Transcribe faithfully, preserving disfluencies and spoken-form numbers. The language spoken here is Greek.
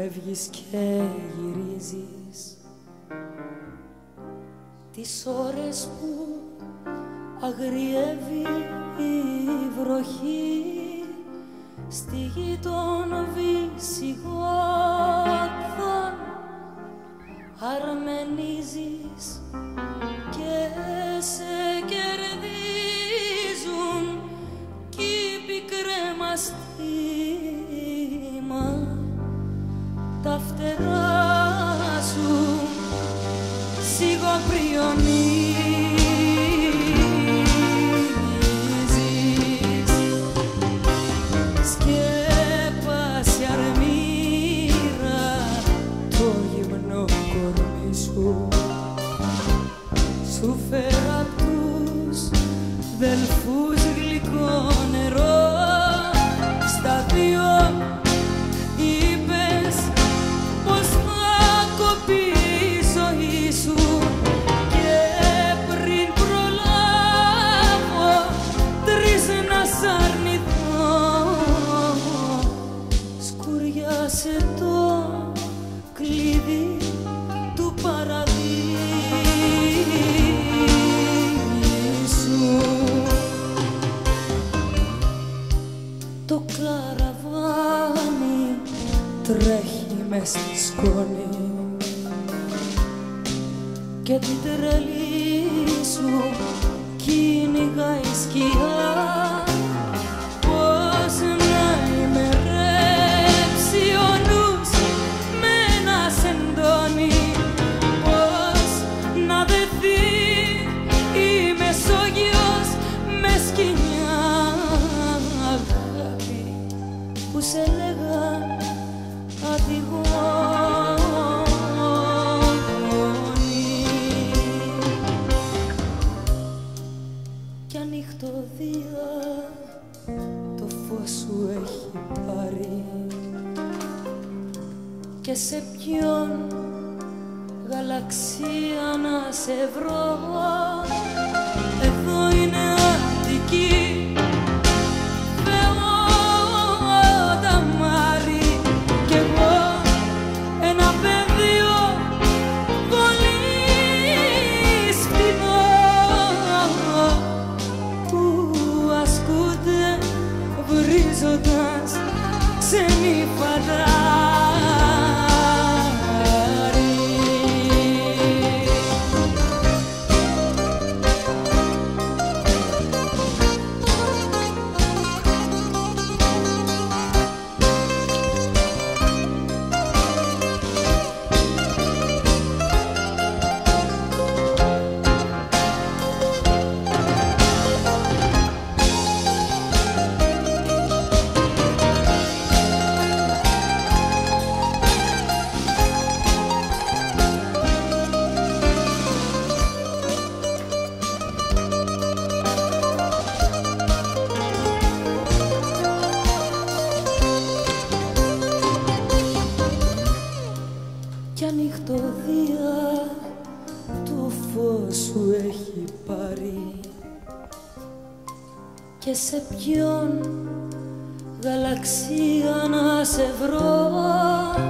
φεύγεις και γυρίζεις τις ώρες που αγριεύει η βροχή στη γη των Βυσσυγότων, αρμενίζεις και σε κερδίζουν κι οι πικρέμαστήμα τα φτερά σου σιγοπριονίζεις, σκέπασε αρμύρα το γυμνό κορμί σου, σου φέρα απ' τους δελφούς γλυκό νερό, στα δύο είπες πως θα κοπεί η ζωή σου και πριν προλάβω τρεις να σ' αρνηθώ σκουριάσε το κλειδί του παραδείσου. Το καραβάνι τρέχει μες στη σκόνη και την τρελή σου κυνηγάει σκιά. Πώς να ημερέψει ο νους με ένα σεντόνι, πώς να δεθεί η Μεσόγειος με σκοινιά, αγάπη που σε λέγα αντιγόνη κι ανοιχτοδία το φως σου έχει πάρει και σε ποιον γαλαξία να σε βρω. Εδώ είναι Αττική, βρίζοντας ξένοι φαντάροι. Κι ανοιχτοδία το φως σου έχει πάρει και σε ποιον γαλαξία να σε βρω.